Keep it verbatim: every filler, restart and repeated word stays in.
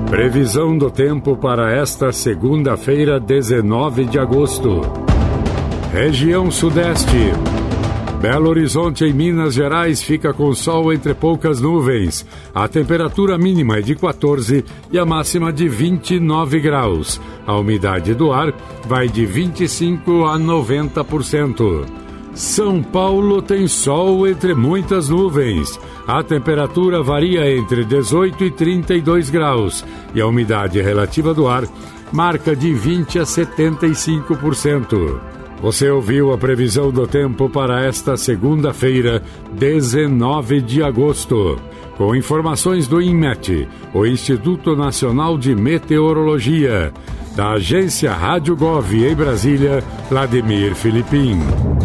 Previsão do tempo para esta segunda-feira, dezenove de agosto. Região Sudeste. Belo Horizonte, em Minas Gerais, fica com sol entre poucas nuvens. A temperatura mínima é de quatorze e a máxima de vinte e nove graus. A umidade do ar vai de vinte e cinco a noventa por cento. São Paulo tem sol entre muitas nuvens. A temperatura varia entre dezoito e trinta e dois graus e a umidade relativa do ar marca de vinte a setenta e cinco por cento. Você ouviu a previsão do tempo para esta segunda-feira, dezenove de agosto. Com informações do INMET, o Instituto Nacional de Meteorologia. Da agência Rádio Gov em Brasília, Vladimir Filipim.